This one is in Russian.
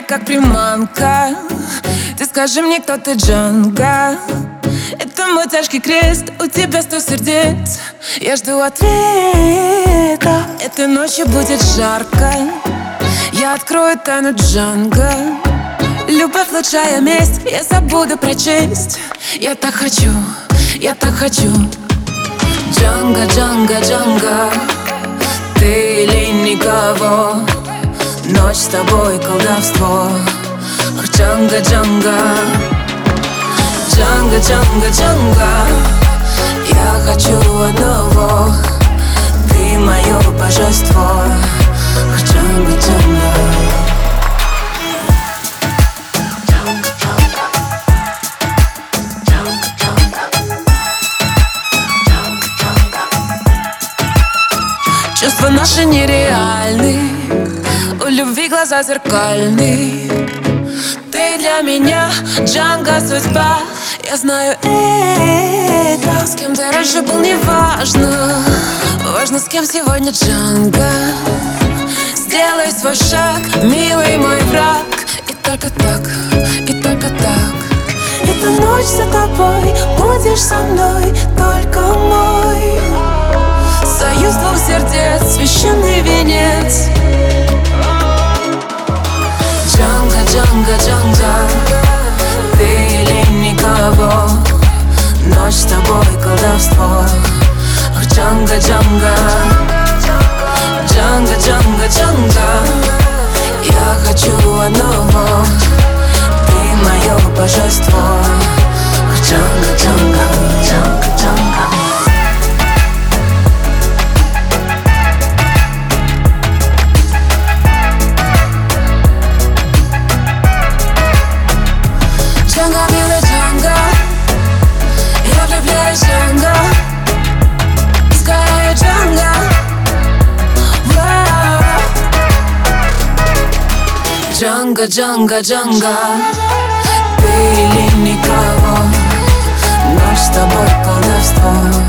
как приманка. Ты скажи мне, кто ты, Джанго? Это мой тяжкий крест, у тебя 100 сердец. Я жду ответа. Этой ночью будет жарко. Я открою тайну Джанго. Любовь лучшая месть, я забуду прочесть. Я так хочу, я так хочу. Джанго, Джанго, Джанго, ты или никого. Ночь с тобой колдовство. Ах, Джанго, Джанго, Джанго, Джанго, Джанго, я хочу одного. Ты мое божество. Ах, Джанго, Джанго. Чувства наши нереальны, у любви глаза зеркальны. Ты для меня Джанго, судьба. Я знаю это. С кем ты раньше был, не важно. Важно, с кем сегодня, Джанго. Сделай свой шаг, милый мой враг. И только так, и только так. Эта ночь за тобой, будешь со мной, только мой. Союз двух сердец, священный венец. Джанго, Джанго, Джанго, ты или никого. Ночь с тобой колдовство. Ах, Джанго, Джанго, Джанго, Джанго, Джанго, я хочу одного. Ты мое божество. Ах, Джанго, Джанго, Джанго, Джанго. Джанго, милый Джанго, я влюбляюсь в Джанго. Скорее, Джанго. Джанго, Джанго, Джанго, ты или никого. Ночь с тобой колдовство.